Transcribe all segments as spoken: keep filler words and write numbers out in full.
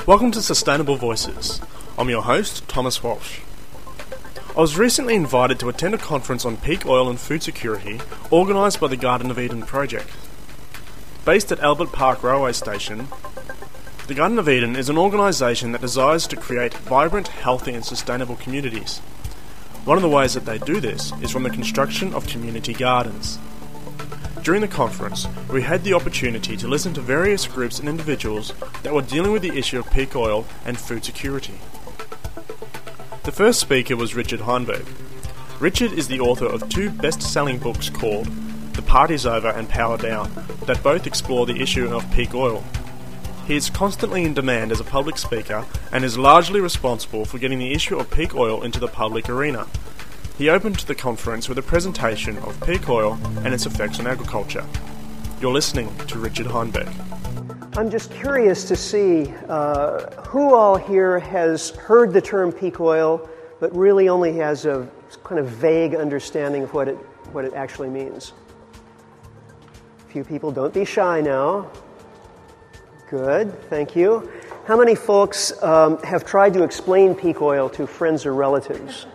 Welcome to Sustainable Voices. I'm your host, Thomas Walsh. I was recently invited to attend a conference on peak oil and food security organised by the Garden of Eden project. Based at Albert Park Railway Station, the Garden of Eden is an organisation that desires to create vibrant, healthy and sustainable communities. One of the ways that they do this is from the construction of community gardens. During the conference, we had the opportunity to listen to various groups and individuals that were dealing with the issue of peak oil and food security. The first speaker was Richard Heinberg. Richard is the author of two best-selling books called The Party's Over and Power Down, that both explore the issue of peak oil. He is constantly in demand as a public speaker and is largely responsible for getting the issue of peak oil into the public arena. He opened the conference with a presentation of peak oil and its effects on agriculture. You're listening to Richard Heinberg. I'm just curious to see uh, who all here has heard the term peak oil, but really only has a kind of vague understanding of what it what it actually means. A few people, don't be shy now. Good, thank you. How many folks um, have tried to explain peak oil to friends or relatives?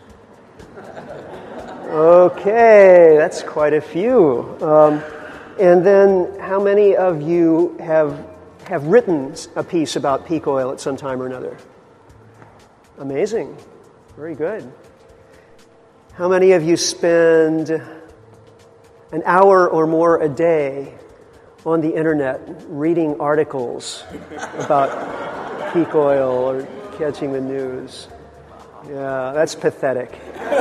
Okay, that's quite a few. Um, and then how many of you have have written a piece about peak oil at some time or another? Amazing. Very good. How many of you spend an hour or more a day on the internet reading articles about peak oil or catching the news? Yeah, that's pathetic.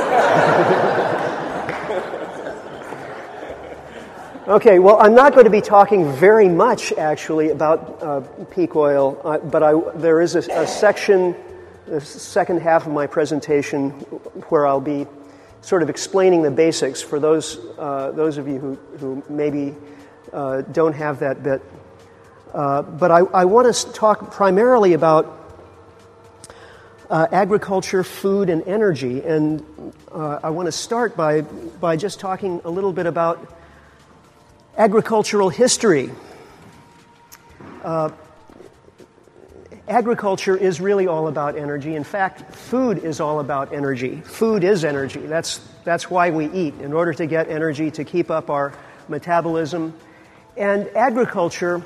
Okay, well, I'm not going to be talking very much, actually, about uh, peak oil, uh, but I, there is a, a section, the second half of my presentation, where I'll be sort of explaining the basics for those uh, those of you who, who maybe uh, don't have that bit. Uh, but I, I want to talk primarily about Uh, agriculture, food, and energy. And uh, I want to start by by just talking a little bit about agricultural history. Uh, agriculture is really all about energy. In fact, food is all about energy. Food is energy. That's that's why we eat, in order to get energy to keep up our metabolism. And agriculture,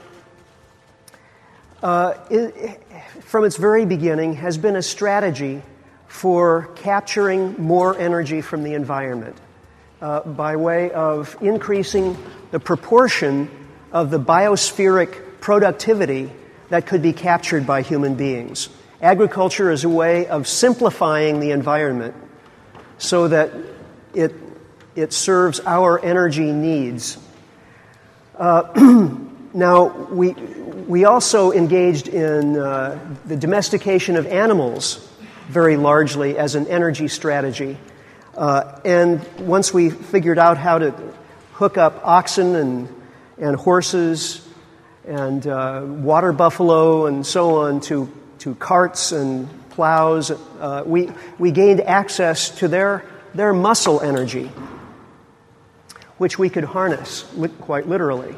uh, is, from its very beginning, has been a strategy for capturing more energy from the environment uh, by way of increasing the proportion of the biospheric productivity that could be captured by human beings. Agriculture is a way of simplifying the environment so that it, it serves our energy needs. Uh, now, we... We also engaged in uh, the domestication of animals very largely as an energy strategy. Uh, and once we figured out how to hook up oxen and, and horses and uh, water buffalo and so on to, to carts and plows, uh, we, we gained access to their, their muscle energy, which we could harness li- quite literally.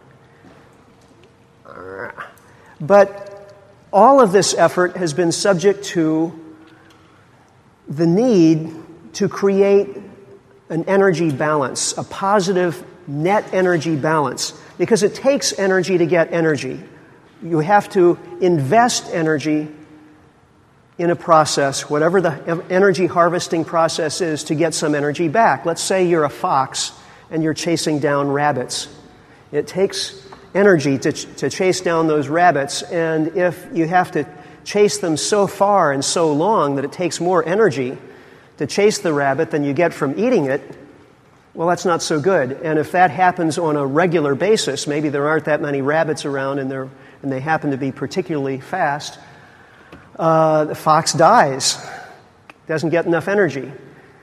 But all of this effort has been subject to the need to create an energy balance, a positive net energy balance, because it takes energy to get energy. You have to invest energy in a process, whatever the energy harvesting process is, to get some energy back. Let's say you're a fox and you're chasing down rabbits. It takes energy to, ch- to chase down those rabbits, and if you have to chase them so far and so long that it takes more energy to chase the rabbit than you get from eating it, well, that's not so good. And if that happens on a regular basis, maybe there aren't that many rabbits around and, they're, and they happen to be particularly fast, uh, the fox dies, doesn't get enough energy.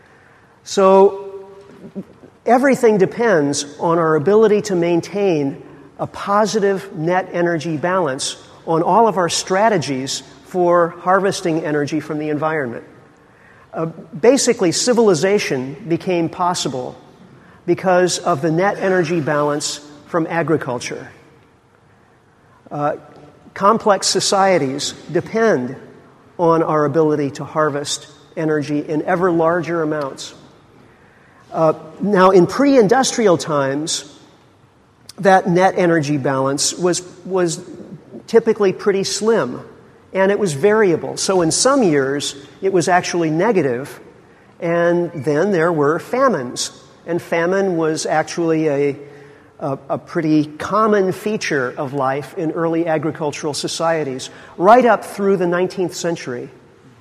So everything depends on our ability to maintain a positive net energy balance on all of our strategies for harvesting energy from the environment. Uh, basically, civilization became possible because of the net energy balance from agriculture. Uh, complex societies depend on our ability to harvest energy in ever larger amounts. Uh, now, in pre-industrial times, that net energy balance was was typically pretty slim, and it was variable. So in some years, it was actually negative, and then there were famines. And famine was actually a, a, a pretty common feature of life in early agricultural societies, right up through the nineteenth century.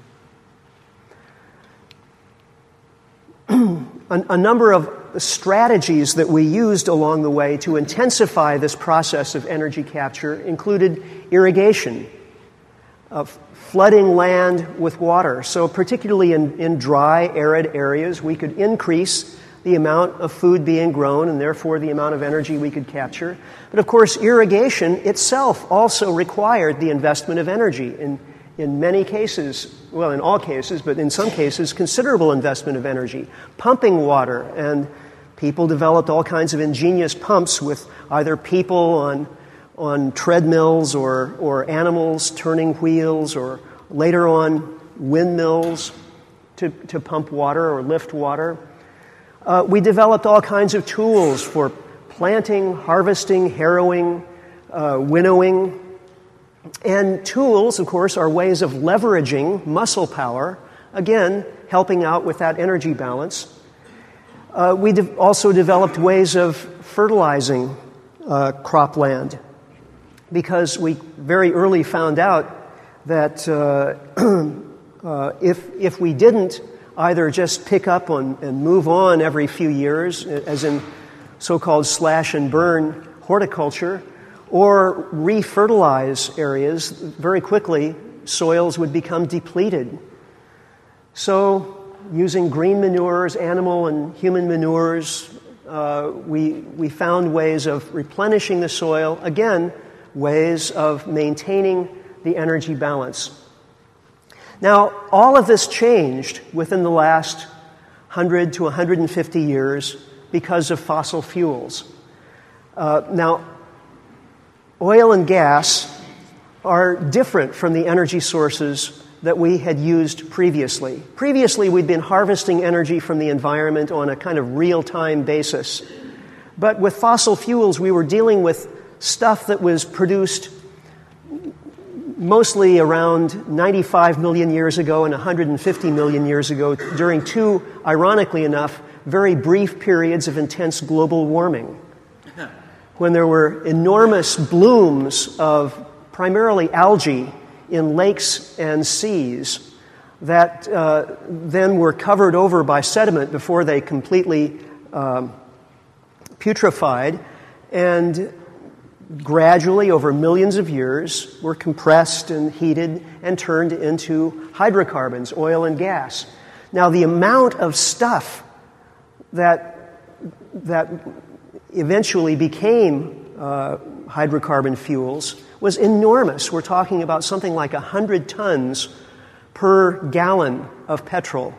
a, a number of strategies that we used along the way to intensify this process of energy capture included irrigation, of flooding land with water. So particularly in, in dry, arid areas, we could increase the amount of food being grown and therefore the amount of energy we could capture. But of course, irrigation itself also required the investment of energy. In, in many cases, well, in all cases, but in some cases, considerable investment of energy. Pumping water, and people developed all kinds of ingenious pumps with either people on on treadmills or, or animals turning wheels, or later on windmills to, to pump water or lift water. Uh, we developed all kinds of tools for planting, harvesting, harrowing, uh, winnowing. And tools, of course, are ways of leveraging muscle power, again, helping out with that energy balance. Uh, we de- also developed ways of fertilizing uh, cropland, because we very early found out that uh, uh, if if we didn't either just pick up on and move on every few years, as in so-called slash and burn horticulture, or refertilize areas, very quickly soils would become depleted. So using green manures, animal and human manures, uh, we we found ways of replenishing the soil, again, ways of maintaining the energy balance. Now, all of this changed within the last one hundred to one hundred fifty years because of fossil fuels. Uh, now, oil and gas are different from the energy sources that we had used previously. Previously, we'd been harvesting energy from the environment on a kind of real-time basis. But with fossil fuels, we were dealing with stuff that was produced mostly around ninety-five million years ago and one hundred fifty million years ago during two, ironically enough, very brief periods of intense global warming, when there were enormous blooms of primarily algae in lakes and seas that uh, then were covered over by sediment before they completely um, putrefied, and gradually, over millions of years, were compressed and heated and turned into hydrocarbons, oil and gas. Now, the amount of stuff that that eventually became uh, hydrocarbon fuels was enormous. We're talking about something like one hundred tons per gallon of petrol.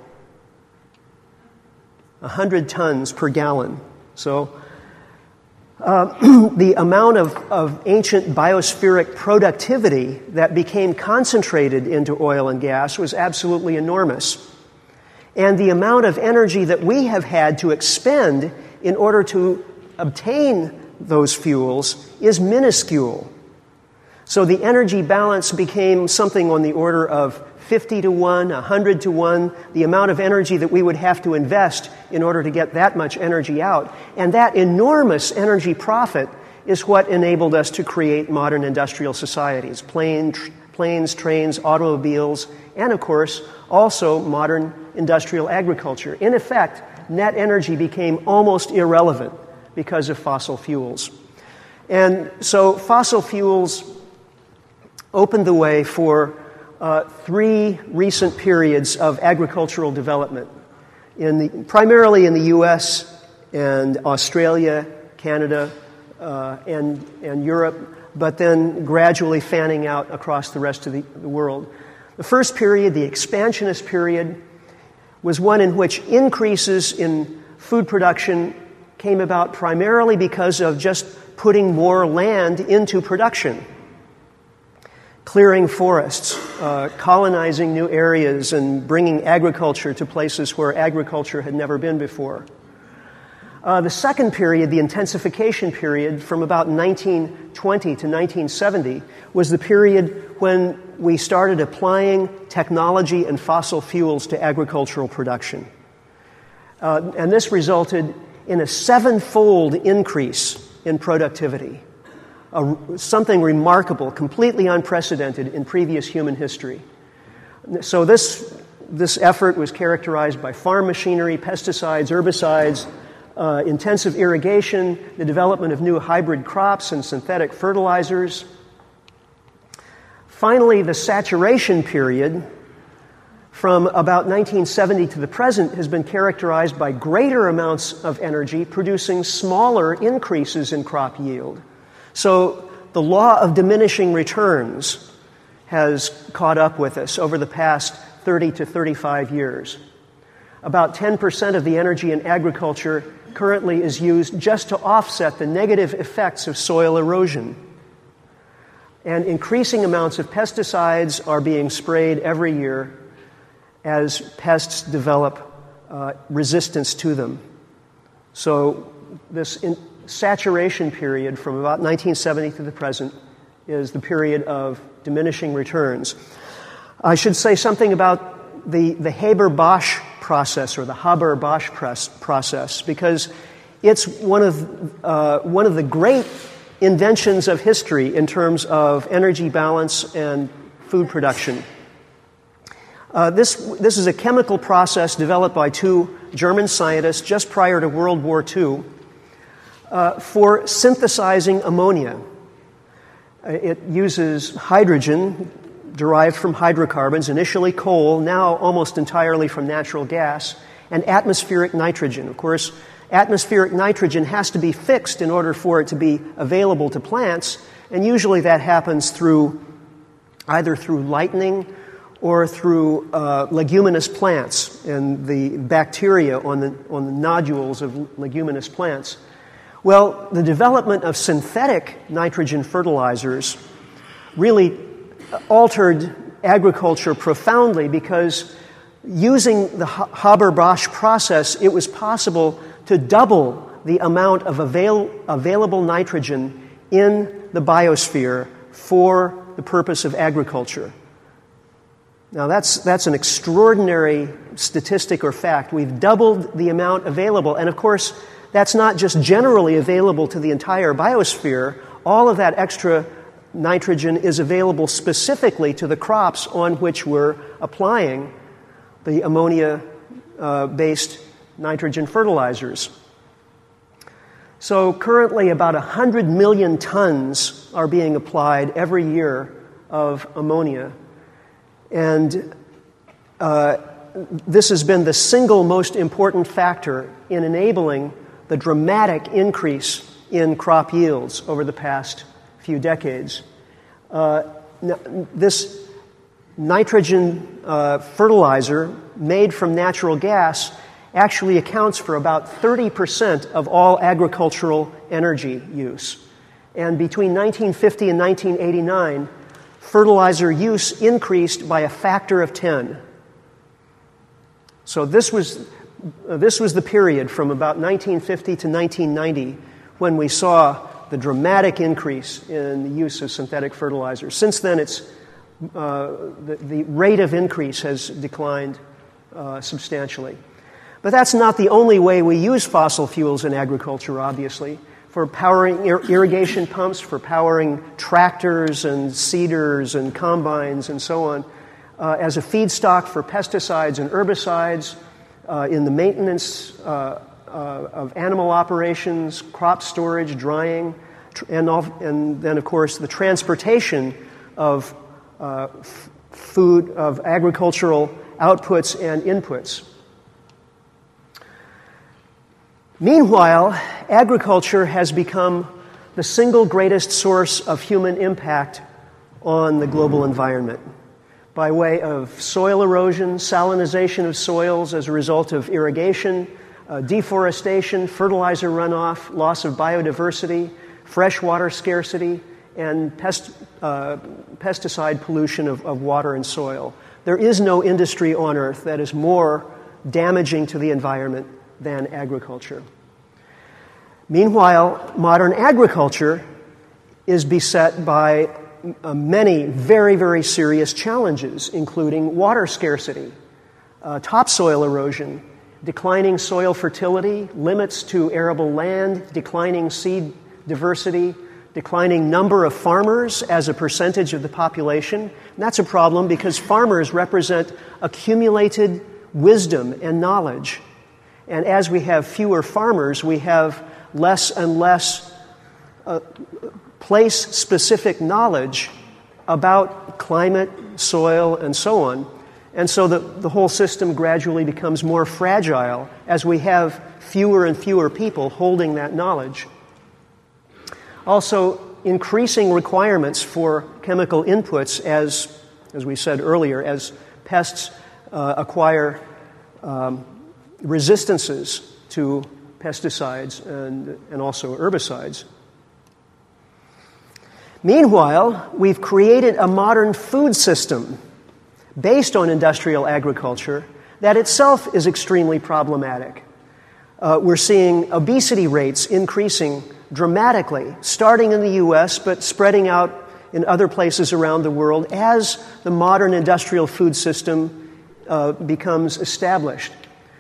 one hundred tons per gallon. So Uh, the amount of, of ancient biospheric productivity that became concentrated into oil and gas was absolutely enormous. And the amount of energy that we have had to expend in order to obtain those fuels is minuscule. So the energy balance became something on the order of fifty to one, one hundred to one, the amount of energy that we would have to invest in order to get that much energy out. And that enormous energy profit is what enabled us to create modern industrial societies, plane, tr- planes, trains, automobiles, and of course, also modern industrial agriculture. In effect, net energy became almost irrelevant because of fossil fuels. And so fossil fuels opened the way for Uh, three recent periods of agricultural development, in the, primarily in the U S and Australia, Canada, uh, and, and Europe, but then gradually fanning out across the rest of the, the world. The first period, the expansionist period, was one in which increases in food production came about primarily because of just putting more land into production. clearing forests, uh, colonizing new areas, and bringing agriculture to places where agriculture had never been before. Uh, the second period, the intensification period, from about nineteen twenty to nineteen seventy, was the period when we started applying technology and fossil fuels to agricultural production. Uh, and this resulted in a sevenfold increase in productivity, uh, something remarkable, completely unprecedented in previous human history. So this, this effort was characterized by farm machinery, pesticides, herbicides, Uh, intensive irrigation, the development of new hybrid crops and synthetic fertilizers. Finally, the saturation period from about nineteen seventy to the present has been characterized by greater amounts of energy producing smaller increases in crop yield. So the law of diminishing returns has caught up with us over the past thirty to thirty-five years. About ten percent of the energy in agriculture currently is used just to offset the negative effects of soil erosion. And increasing amounts of pesticides are being sprayed every year as pests develop uh, resistance to them. So this in- saturation period from about nineteen seventy to the present is the period of diminishing returns. I should say something about the, the Haber-Bosch process, or the Haber-Bosch process, because it's one of uh, one of the great inventions of history in terms of energy balance and food production. Uh, this this is a chemical process developed by two German scientists just prior to World War Two uh, for synthesizing ammonia. It uses hydrogen derived from hydrocarbons, initially coal, now almost entirely from natural gas, and atmospheric nitrogen. Of course, atmospheric nitrogen has to be fixed in order for it to be available to plants, and usually that happens through either through lightning or through uh, leguminous plants and the bacteria on the, on the nodules of leguminous plants. Well, the development of synthetic nitrogen fertilizers really altered agriculture profoundly, because using the Haber-Bosch process, it was possible to double the amount of avail- available nitrogen in the biosphere for the purpose of agriculture. Now, that's, that's an extraordinary statistic or fact. We've doubled the amount available, and of course, that's not just generally available to the entire biosphere. All of that extra nitrogen is available specifically to the crops on which we're applying the ammonia-based uh, nitrogen fertilizers. So currently about one hundred million tons are being applied every year of ammonia. And uh, this has been the single most important factor in enabling the dramatic increase in crop yields over the past few decades. Uh, this nitrogen uh, fertilizer made from natural gas actually accounts for about thirty percent of all agricultural energy use. And between nineteen fifty and nineteen eighty-nine, fertilizer use increased by a factor of ten. So this was uh, this was the period from about nineteen fifty to nineteen ninety when we saw the dramatic increase in the use of synthetic fertilizers. Since then, it's uh, the, the rate of increase has declined uh, substantially. But that's not the only way we use fossil fuels in agriculture, obviously. For powering ir- irrigation pumps, for powering tractors and seeders and combines and so on, uh, as a feedstock for pesticides and herbicides, uh, in the maintenance uh, uh, of animal operations, crop storage, drying, tr- and, all, and then, of course, the transportation of uh, f- food, of agricultural outputs and inputs. Meanwhile, agriculture has become the single greatest source of human impact on the global environment by way of soil erosion, salinization of soils as a result of irrigation, uh, deforestation, fertilizer runoff, loss of biodiversity, freshwater scarcity, and pest, uh, pesticide pollution of, of water and soil. There is no industry on Earth that is more damaging to the environment than agriculture. Meanwhile, modern agriculture is beset by uh, many very, very serious challenges, including water scarcity, uh, topsoil erosion, declining soil fertility, limits to arable land, declining seed diversity, declining number of farmers as a percentage of the population. And that's a problem because farmers represent accumulated wisdom and knowledge. And as we have fewer farmers, we have less and less uh, place-specific knowledge about climate, soil, and so on. And so the, the whole system gradually becomes more fragile as we have fewer and fewer people holding that knowledge. Also, increasing requirements for chemical inputs as, as we said earlier, as pests uh, acquire um, resistances to pesticides and, and also herbicides. Meanwhile, we've created a modern food system based on industrial agriculture that itself is extremely problematic. Uh, we're seeing obesity rates increasing dramatically, starting in the U S, but spreading out in other places around the world as the modern industrial food system uh, becomes established.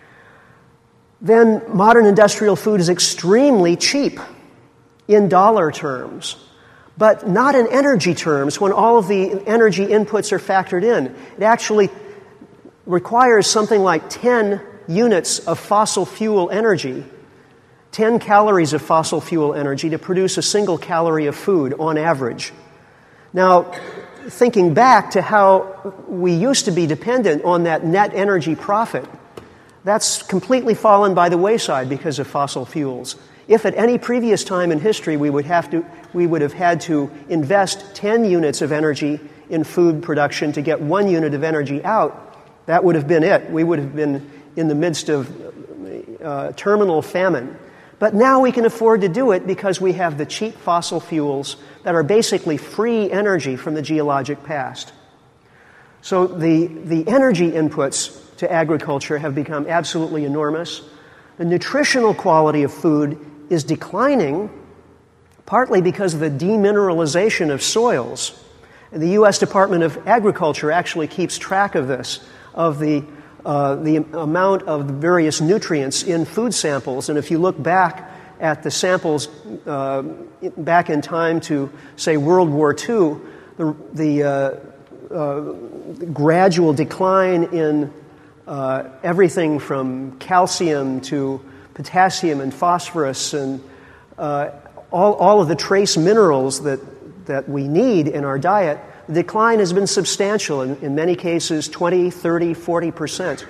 Then modern industrial food is extremely cheap in dollar terms, but not in energy terms when all of the energy inputs are factored in. It actually requires something like ten units of fossil fuel energy, ten calories of fossil fuel energy to produce a single calorie of food on average. Now, thinking back to how we used to be dependent on that net energy profit, that's completely fallen by the wayside because of fossil fuels. If at any previous time in history we would have to, we would have had to invest ten units of energy in food production to get one unit of energy out, that would have been it. We would have been in the midst of uh, terminal famine. But now we can afford to do it because we have the cheap fossil fuels that are basically free energy from the geologic past. So the, the energy inputs to agriculture have become absolutely enormous. The nutritional quality of food is declining, partly because of the demineralization of soils. And the U S Department of Agriculture actually keeps track of this, of the uh, the amount of the various nutrients in food samples. And if you look back at the samples uh, back in time to, say, World War Two, the, the uh, uh, gradual decline in uh, everything from calcium to potassium and phosphorus and uh, all, all of the trace minerals that, that we need in our diet, the decline has been substantial, in, in many cases twenty, thirty, forty percent.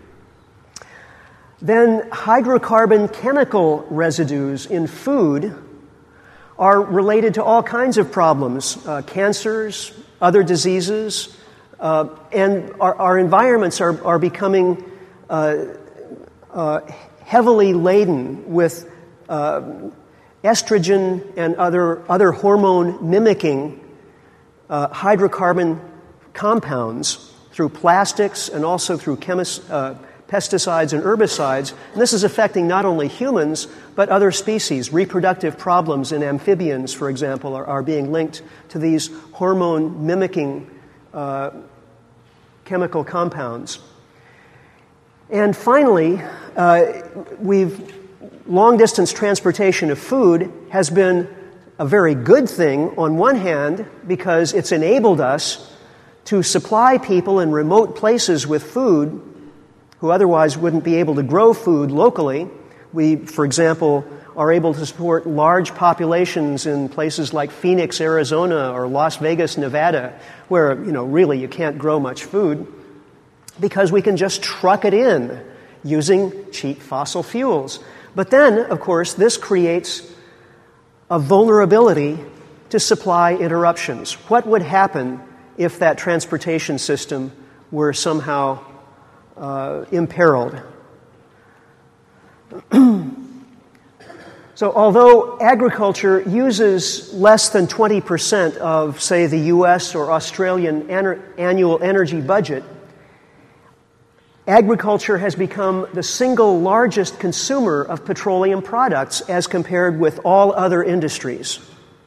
Then hydrocarbon chemical residues in food are related to all kinds of problems, uh, cancers, other diseases, uh, and our, our environments are, are becoming uh, uh, heavily laden with uh, estrogen and other, other hormone-mimicking uh, hydrocarbon compounds through plastics and also through chemis- uh, pesticides and herbicides. And this is affecting not only humans, but other species. Reproductive problems in amphibians, for example, are, are being linked to these hormone-mimicking uh, chemical compounds. And finally, uh, we've long-distance transportation of food has been a very good thing on one hand because it's enabled us to supply people in remote places with food who otherwise wouldn't be able to grow food locally. We, for example, are able to support large populations in places like Phoenix, Arizona, or Las Vegas, Nevada, where, you know, really you can't grow much food because we can just truck it in using cheap fossil fuels. But then, of course, this creates a vulnerability to supply interruptions. What would happen if that transportation system were somehow uh, imperiled? So although agriculture uses less than twenty percent of, say, the U S or Australian an- annual energy budget, agriculture has become the single largest consumer of petroleum products as compared with all other industries.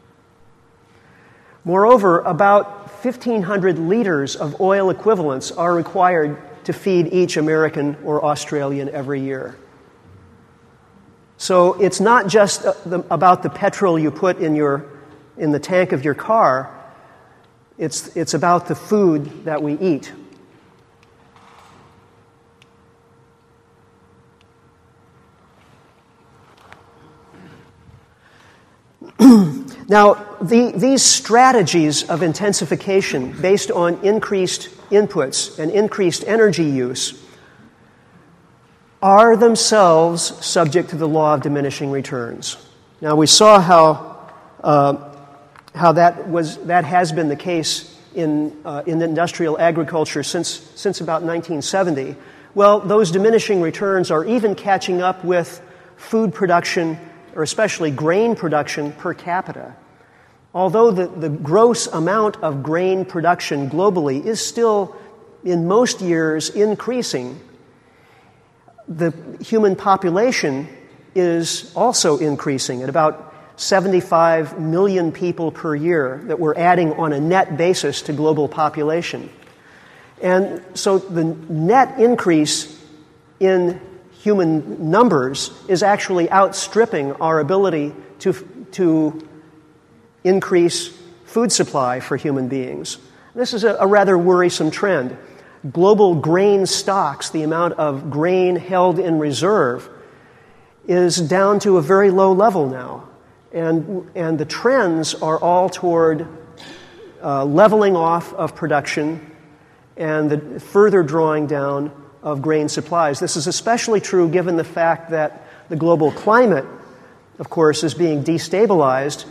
Moreover, about fifteen hundred liters of oil equivalents are required to feed each American or Australian every year. So it's not just about the petrol you put in your in the tank of your car. It's it's about the food that we eat. Now, the, these strategies of intensification based on increased inputs and increased energy use are themselves subject to the law of diminishing returns. Now, we saw how uh, how that was that has been the case in uh, in industrial agriculture since since about nineteen seventy. Well, those diminishing returns are even catching up with food production, or especially grain production per capita. Although the, the gross amount of grain production globally is still, in most years, increasing, the human population is also increasing at about seventy-five million people per year that we're adding on a net basis to global population. And so the net increase in human numbers is actually outstripping our ability to, to increase food supply for human beings. This is a, a rather worrisome trend. Global grain stocks, the amount of grain held in reserve, is down to a very low level now. And, and the trends are all toward uh, leveling off of production and the further drawing down of grain supplies. This is especially true given the fact that the global climate, of course, is being destabilized,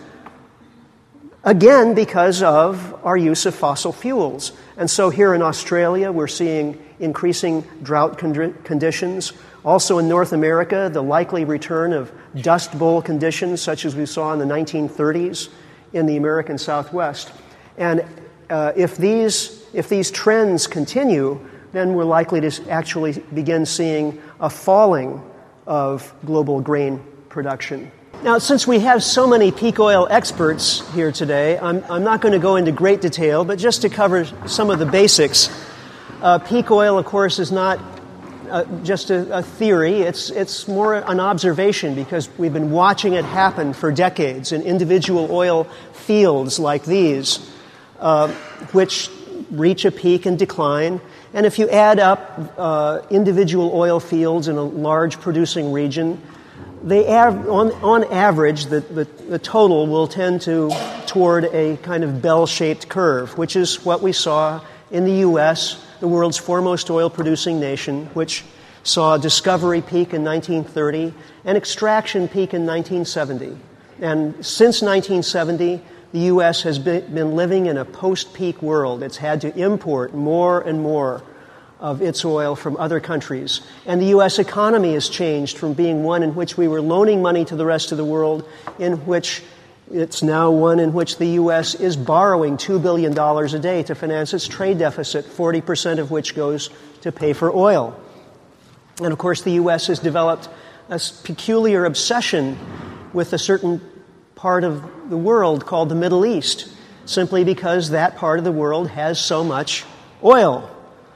again because of our use of fossil fuels. And so here in Australia, we're seeing increasing drought con- conditions. Also in North America, the likely return of dust bowl conditions, such as we saw in the nineteen thirties in the American Southwest. And uh, if these if these trends continue, then we're likely to actually begin seeing a falling of global grain production. Now, since we have so many peak oil experts here today, I'm, I'm not going to go into great detail, but just to cover some of the basics. Uh, peak oil, of course, is not uh, just a, a theory. It's, it's more an observation because we've been watching it happen for decades in individual oil fields like these, uh, which reach a peak and decline. And if you add up uh, individual oil fields in a large producing region, they av- on, on average, the, the, the total will tend to toward a kind of bell-shaped curve, which is what we saw in the U S, the world's foremost oil-producing nation, which saw discovery peak in nineteen thirty and extraction peak in nineteen seventy. And since nineteen seventy, the U S has been, been living in a post-peak world. It's had to import more and more of its oil from other countries. And the U S economy has changed from being one in which we were loaning money to the rest of the world, in which it's now one in which the U S is borrowing two billion dollars a day to finance its trade deficit, forty percent of which goes to pay for oil. And of course, the U S has developed a peculiar obsession with a certain part of the world called the Middle East, simply because that part of the world has so much oil.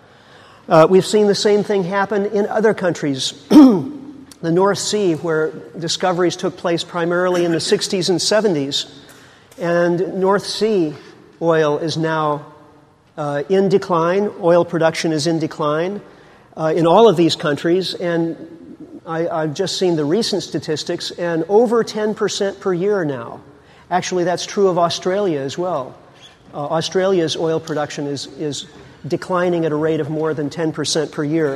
Uh, we've seen the same thing happen in other countries. The North Sea, where discoveries took place primarily in the sixties and seventies, and North Sea oil is now uh, in decline. Oil production is in decline uh, in all of these countries, and I, I've just seen the recent statistics, and over ten percent per year now. Actually, that's true of Australia as well. Uh, Australia's oil production is, is declining at a rate of more than ten percent per year.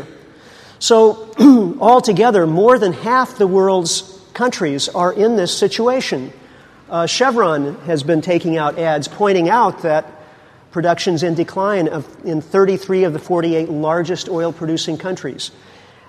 So, altogether, more than half the world's countries are in this situation. Uh, Chevron has been taking out ads pointing out that production's in decline of, in thirty-three of the forty-eight largest oil-producing countries.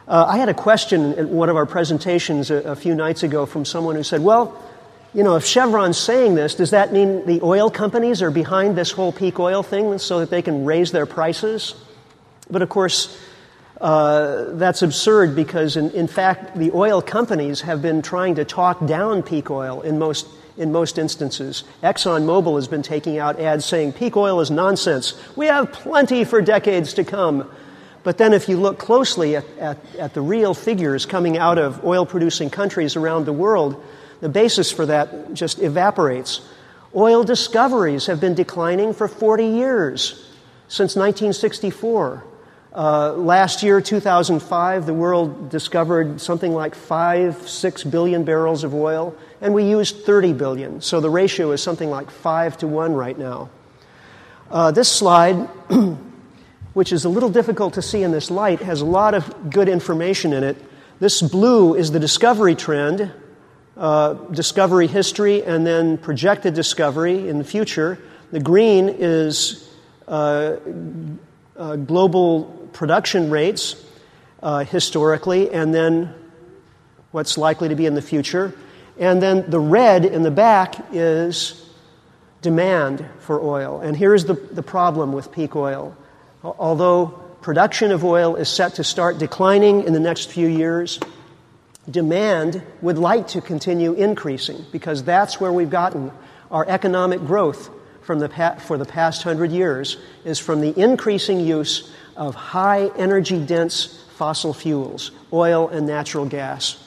Uh, I had a question at one of our presentations a, a few nights ago from someone who said, well, you know, if Chevron's saying this, does that mean the oil companies are behind this whole peak oil thing so that they can raise their prices? But of course, uh, that's absurd because, in, in fact, the oil companies have been trying to talk down peak oil in most in most instances. ExxonMobil has been taking out ads saying peak oil is nonsense. We have plenty for decades to come. But then if you look closely at, at, at the real figures coming out of oil-producing countries around the world, the basis for that just evaporates. Oil discoveries have been declining for forty years, since nineteen sixty-four. Uh, last year, two thousand five, the world discovered something like five, six billion barrels of oil, and we used thirty billion. So the ratio is something like five to one right now. Uh, this slide, which is a little difficult to see in this light, has a lot of good information in it. This blue is the discovery trend, uh, discovery history, and then projected discovery in the future. The green is uh, uh, global production rates uh, historically, and then what's likely to be in the future. And then the red in the back is demand for oil. And here's the, the problem with peak oil. Although production of oil is set to start declining in the next few years, demand would like to continue increasing because that's where we've gotten our economic growth from the pa- for the past hundred years is from the increasing use of high energy-dense fossil fuels, oil and natural gas.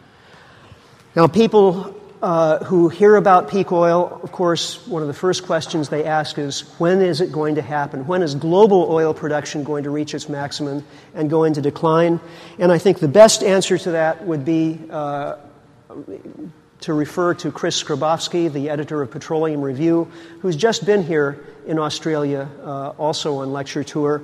Now, people uh, who hear about peak oil, of course, one of the first questions they ask is, when is it going to happen? When is global oil production going to reach its maximum and go into decline? And I think the best answer to that would be uh, to refer to Chris Skrobowski, the editor of Petroleum Review, who's just been here in Australia, uh, also on lecture tour.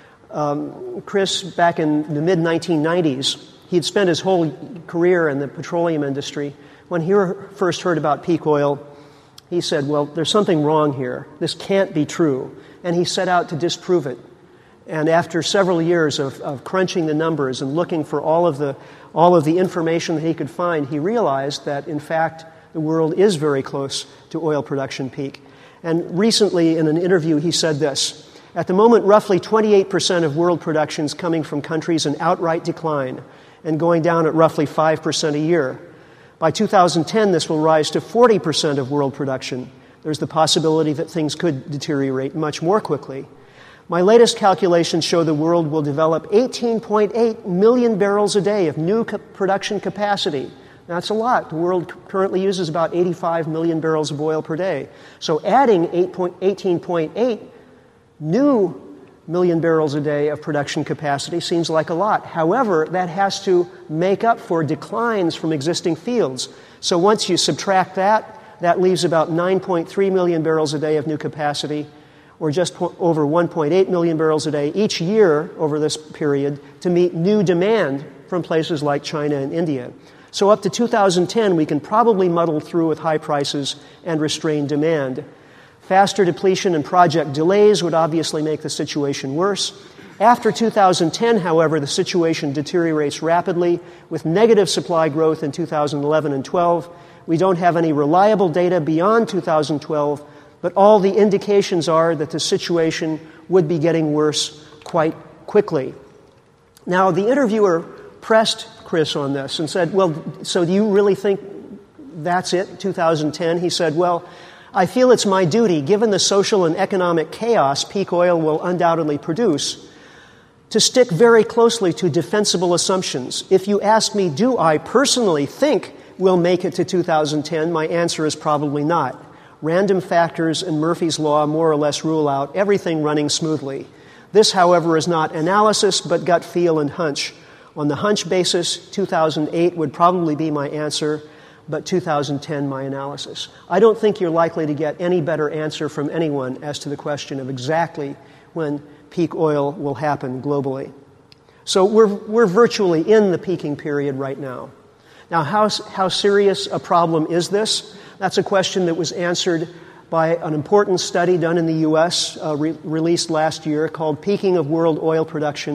Um, Chris, back in the mid nineteen nineties, he'd spent his whole career in the petroleum industry. When he first heard about peak oil, he said, well, there's something wrong here. This can't be true. And he set out to disprove it. And after several years of, of crunching the numbers and looking for all of the all of the information that he could find, he realized that, in fact, the world is very close to oil production peak. And recently, in an interview, he said this: at the moment, roughly twenty-eight percent of world production is coming from countries in outright decline and going down at roughly five percent a year. By two thousand ten, this will rise to forty percent of world production. There's the possibility that things could deteriorate much more quickly. My latest calculations show the world will develop eighteen point eight million barrels a day of new co- production capacity. That's a lot. The world c- currently uses about eighty-five million barrels of oil per day. So adding eighteen point eight new million barrels a day of production capacity seems like a lot. However, that has to make up for declines from existing fields. So once you subtract that, that leaves about nine point three million barrels a day of new capacity, or just po- over one point eight million barrels a day each year over this period to meet new demand from places like China and India. So up to two thousand ten, we can probably muddle through with high prices and restrain demand. Faster depletion and project delays would obviously make the situation worse. After two thousand ten, however, the situation deteriorates rapidly with negative supply growth in two thousand eleven and twelve. We don't have any reliable data beyond two thousand twelve, but all the indications are that the situation would be getting worse quite quickly. Now, the interviewer pressed Chris on this and said, well, so do you really think that's it, two thousand ten? He said, well, I feel it's my duty, given the social and economic chaos peak oil will undoubtedly produce, to stick very closely to defensible assumptions. If you ask me, do I personally think we'll make it to two thousand ten, my answer is probably not. Random factors and Murphy's Law more or less rule out everything running smoothly. This, however, is not analysis, but gut feel and hunch. On the hunch basis, two thousand eight would probably be my answer, but two thousand ten my analysis. I don't think you're likely to get any better answer from anyone as to the question of exactly when peak oil will happen globally. So we're we're virtually in the peaking period right now. Now, how how serious a problem is this? That's a question that was answered by an important study done in the U S, uh, re- released last year, called Peaking of World Oil Production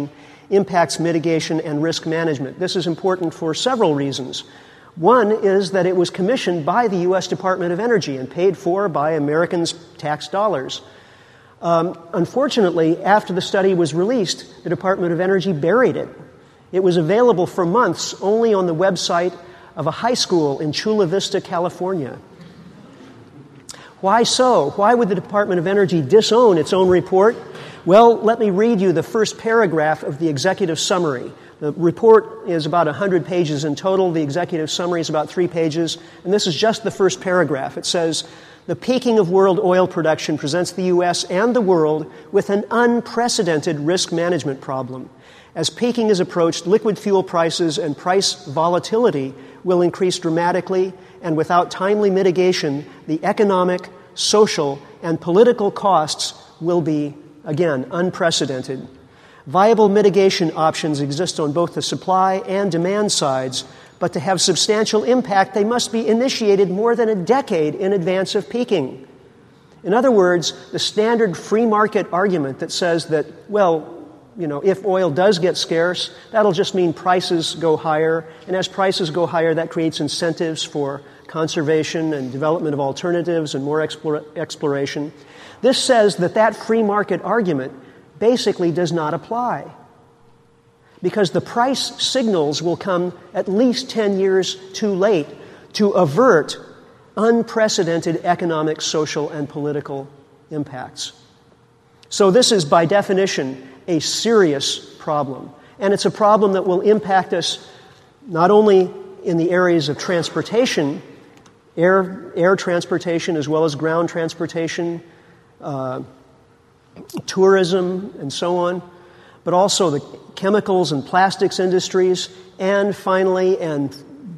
impacts mitigation and risk management. This is important for several reasons. One is that it was commissioned by the U S Department of Energy and paid for by Americans' tax dollars. Um, unfortunately, after the study was released, the Department of Energy buried it. It was available for months only on the website of a high school in Chula Vista, California. Why so? Why would the Department of Energy disown its own report? Well, let me read you the first paragraph of the executive summary. The report is about one hundred pages in total. The executive summary is about three pages. And this is just the first paragraph. It says, "The peaking of world oil production presents the U S and the world with an unprecedented risk management problem. As peaking is approached, liquid fuel prices and price volatility will increase dramatically, and without timely mitigation, the economic, social, and political costs will be, again, unprecedented. Viable mitigation options exist on both the supply and demand sides, but to have substantial impact, they must be initiated more than a decade in advance of peaking." In other words, the standard free market argument that says that, well, you know, if oil does get scarce, that'll just mean prices go higher, and as prices go higher, that creates incentives for conservation and development of alternatives and more explore- exploration. This says that that free market argument basically does not apply, because the price signals will come at least ten years too late to avert unprecedented economic, social, and political impacts. So this is, by definition, a serious problem. And it's a problem that will impact us not only in the areas of transportation, air, air transportation as well as ground transportation, uh, tourism, and so on, but also the chemicals and plastics industries, and finally, and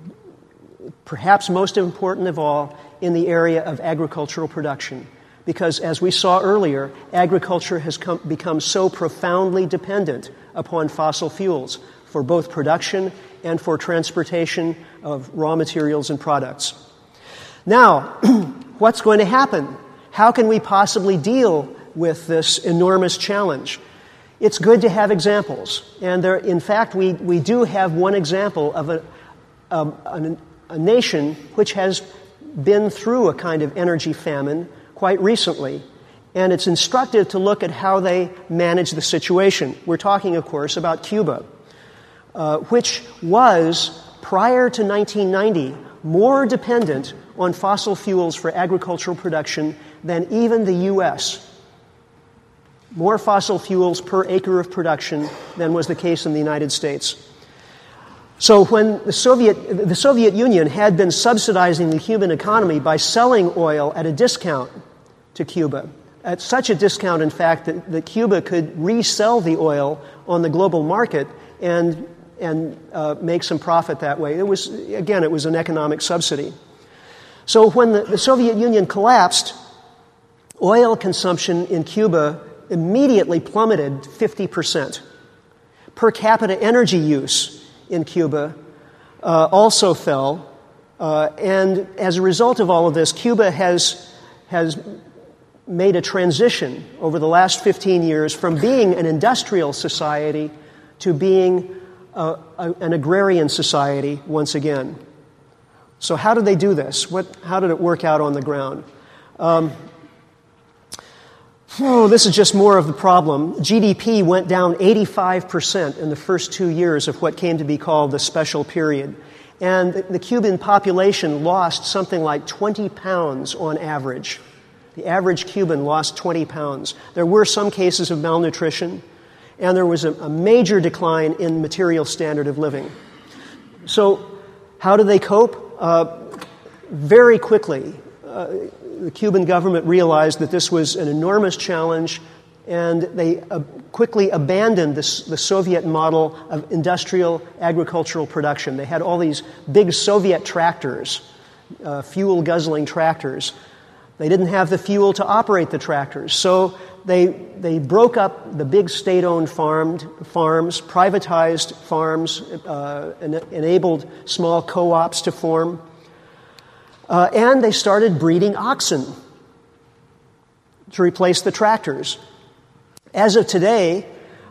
perhaps most important of all, in the area of agricultural production. Because, as we saw earlier, agriculture has come, become so profoundly dependent upon fossil fuels for both production and for transportation of raw materials and products. Now, what's going to happen? How can we possibly deal with this enormous challenge? It's good to have examples. And there, in fact, we, we do have one example of a, a, a, a nation which has been through a kind of energy famine quite recently. And it's instructive to look at how they manage the situation. We're talking, of course, about Cuba, uh, which was, prior to nineteen ninety, more dependent on fossil fuels for agricultural production than even the U S More fossil fuels per acre of production than was the case in the United States. So when the Soviet, the Soviet Union had been subsidizing the Cuban economy by selling oil at a discount to Cuba, at such a discount, in fact, that, that Cuba could resell the oil on the global market and, and uh, make some profit that way. It was, again, it was an economic subsidy. So when the, the Soviet Union collapsed, oil consumption in Cuba immediately plummeted fifty percent. Per capita energy use in Cuba uh, also fell. Uh, and as a result of all of this, Cuba has, has made a transition over the last fifteen years from being an industrial society to being a, a, an agrarian society once again. So how did they do this? What, how did it work out on the ground? Um, Oh, this is just more of the problem. G D P went down eighty-five percent in the first two years of what came to be called the special period. And the, the Cuban population lost something like twenty pounds on average. The average Cuban lost twenty pounds. There were some cases of malnutrition, and there was a, a major decline in material standard of living. So how did they cope? Uh, very quickly. Uh, The Cuban government realized that this was an enormous challenge, and they uh, quickly abandoned this, the Soviet model of industrial agricultural production. They had all these big Soviet tractors, uh, fuel-guzzling tractors. They didn't have the fuel to operate the tractors, so they they broke up the big state-owned farmed farms, privatized farms, uh, en- enabled small co-ops to form. Uh, and they started breeding oxen to replace the tractors. As of today,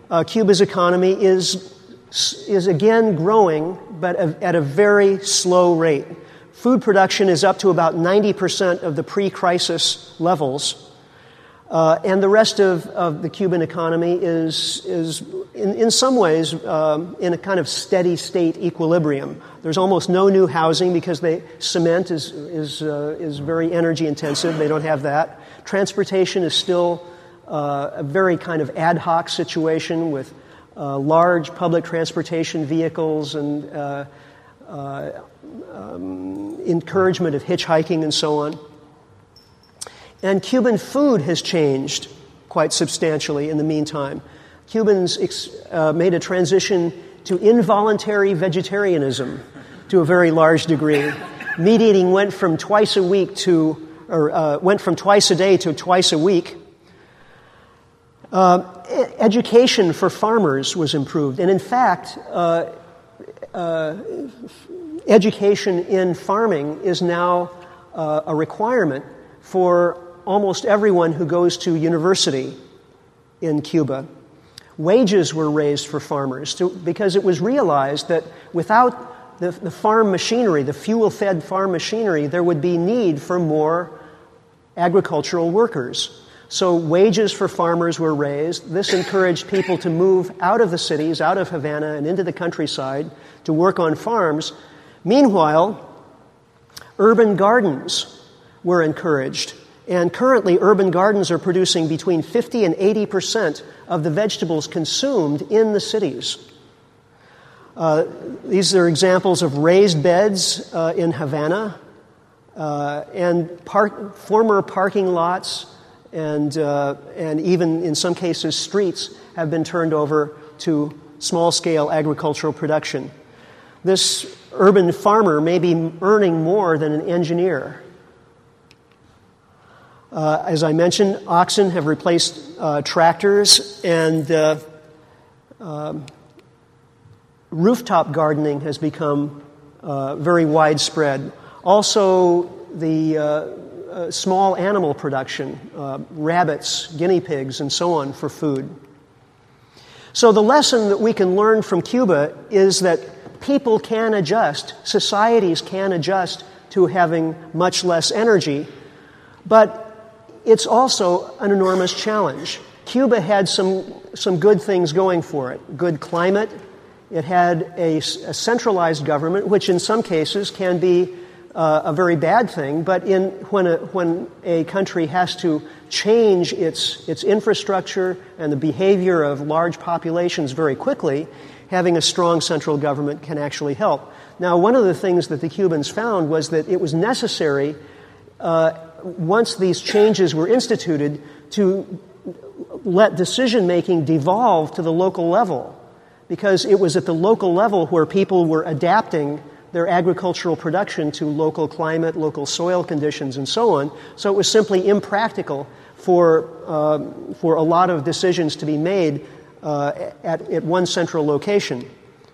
uh, Cuba's economy is, is again growing, but at a very slow rate. Food production is up to about ninety percent of the pre-crisis levels. Uh, and the rest of, of the Cuban economy is, is in, in some ways, um, in a kind of steady state equilibrium. There's almost no new housing because they, cement is, is, uh, is very energy intensive. They don't have that. Transportation is still uh, a very kind of ad hoc situation with uh, large public transportation vehicles and uh, uh, um, encouragement of hitchhiking and so on. And Cuban food has changed quite substantially in the meantime. Cubans ex- uh, made a transition to involuntary vegetarianism to a very large degree. Meat eating went from twice a week to, or uh, went from twice a day to twice a week. Uh, education for farmers was improved, and in fact, uh, uh, education in farming is now uh, a requirement for almost everyone who goes to university in Cuba. Wages were raised for farmers to, because it was realized that without the, the farm machinery, the fuel-fed farm machinery, there would be need for more agricultural workers. So wages for farmers were raised. This encouraged people to move out of the cities, out of Havana, and into the countryside to work on farms. Meanwhile, urban gardens were encouraged. And currently, urban gardens are producing between fifty and eighty percent of the vegetables consumed in the cities. Uh, these are examples of raised beds uh, in Havana uh, and park, former parking lots and, uh, and even, in some cases, streets have been turned over to small-scale agricultural production. This urban farmer may be earning more than an engineer. Uh, as I mentioned, oxen have replaced uh, tractors, and uh, um, rooftop gardening has become uh, very widespread. Also, the uh, uh, small animal production, uh, rabbits, guinea pigs, and so on for food. So the lesson that we can learn from Cuba is that people can adjust, societies can adjust to having much less energy, but it's also an enormous challenge. Cuba had some, some good things going for it. Good climate. It had a, a centralized government, which in some cases can be uh, a very bad thing, but in, when, a, when a country has to change its, its infrastructure and the behavior of large populations very quickly, having a strong central government can actually help. Now, one of the things that the Cubans found was that it was necessary uh, once these changes were instituted, to let decision-making devolve to the local level, because it was at the local level where people were adapting their agricultural production to local climate, local soil conditions, and so on. So it was simply impractical for, uh, for a lot of decisions to be made uh, at, at one central location.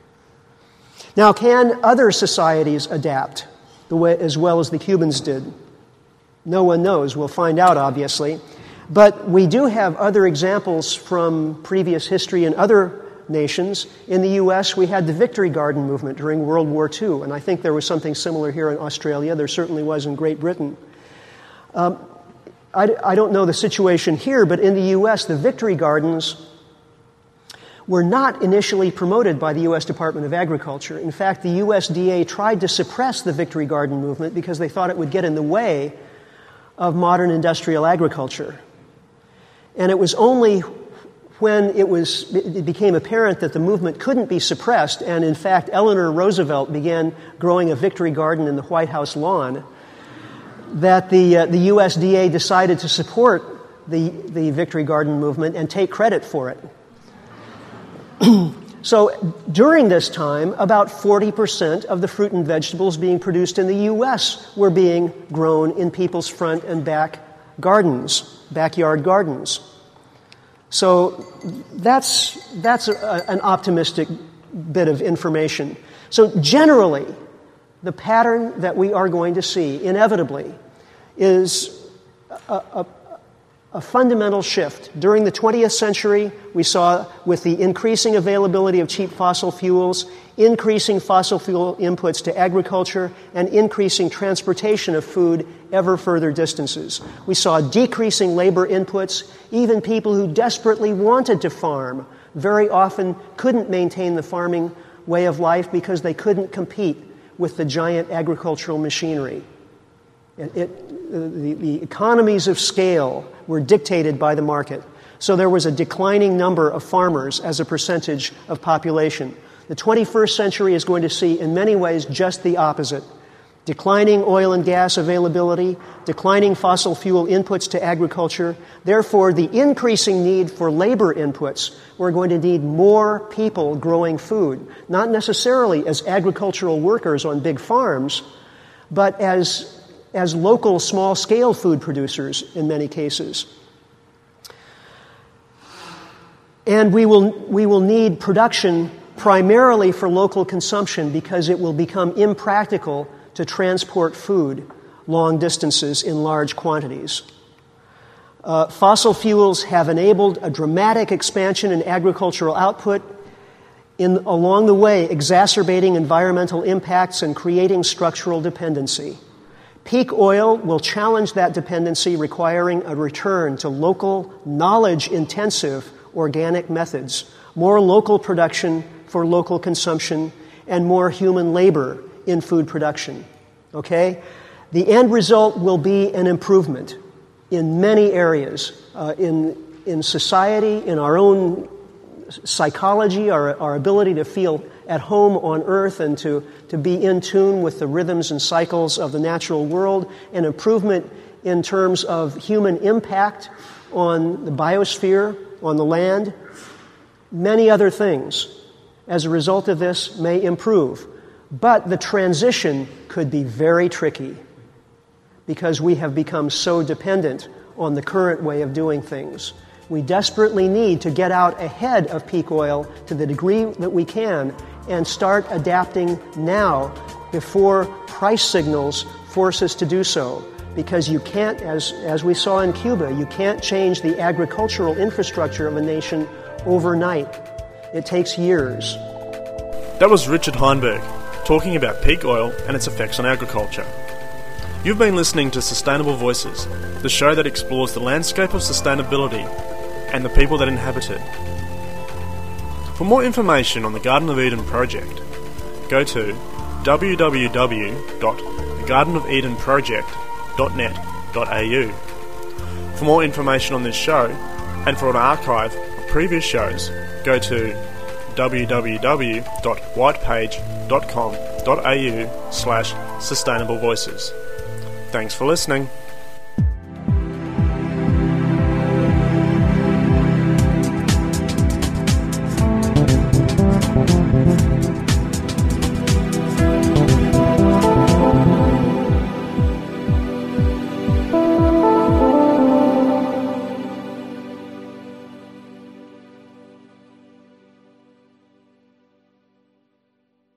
Now, can other societies adapt the way, as well as the Cubans did? No one knows. We'll find out, obviously. But we do have other examples from previous history in other nations. In the U S, we had the Victory Garden movement during World War Two, and I think there was something similar here in Australia. There certainly was in Great Britain. Um, I, I don't know the situation here, but in the U S, the Victory Gardens were not initially promoted by the U S Department of Agriculture. In fact, the U S D A tried to suppress the Victory Garden movement because they thought it would get in the way of modern industrial agriculture. And it was only when it was it became apparent that the movement couldn't be suppressed, and in fact Eleanor Roosevelt began growing a Victory Garden in the White House lawn, that the uh, the U S D A decided to support the, the Victory Garden movement and take credit for it. So during this time, about forty percent of the fruit and vegetables being produced in the U S were being grown in people's front and back gardens, backyard gardens. So that's, that's a, an optimistic bit of information. So generally, the pattern that we are going to see, inevitably, is a, a, a fundamental shift. During the twentieth century, we saw with the increasing availability of cheap fossil fuels, increasing fossil fuel inputs to agriculture, and increasing transportation of food ever further distances. We saw decreasing labor inputs. Even people who desperately wanted to farm very often couldn't maintain the farming way of life because they couldn't compete with the giant agricultural machinery. It, it, the, the economies of scale were dictated by the market. So there was a declining number of farmers as a percentage of population. The twenty-first century is going to see, in many ways, just the opposite. Declining oil and gas availability, declining fossil fuel inputs to agriculture, therefore the increasing need for labor inputs. We're going to need more people growing food, not necessarily as agricultural workers on big farms, but as, as local small-scale food producers in many cases. And we will, we will need production primarily for local consumption because it will become impractical to transport food long distances in large quantities. Uh, fossil fuels have enabled a dramatic expansion in agricultural output, in, along the way exacerbating environmental impacts and creating structural dependency. Peak oil will challenge that dependency, requiring a return to local, knowledge-intensive organic methods, more local production for local consumption, and more human labor in food production. Okay? The end result will be an improvement in many areas, uh, in, in society, in our own psychology, our, our ability to feel at home on Earth and to, to be in tune with the rhythms and cycles of the natural world, an improvement in terms of human impact on the biosphere, on the land, many other things. As a result of this, may improve. But the transition could be very tricky because we have become so dependent on the current way of doing things. We desperately need to get out ahead of peak oil to the degree that we can and start adapting now before price signals force us to do so. Because you can't, as, as we saw in Cuba, you can't change the agricultural infrastructure of a nation overnight. It takes years. That was Richard Heinberg, talking about peak oil and its effects on agriculture. You've been listening to Sustainable Voices, the show that explores the landscape of sustainability and the people that inhabit it. For more information on the Garden of Eden project, go to w w w dot the garden of eden project dot net dot a u. For more information on this show, and for an archive of previous shows, go to w w w dot whitepage dot com dot a u slash sustainable voices. Thanks for listening.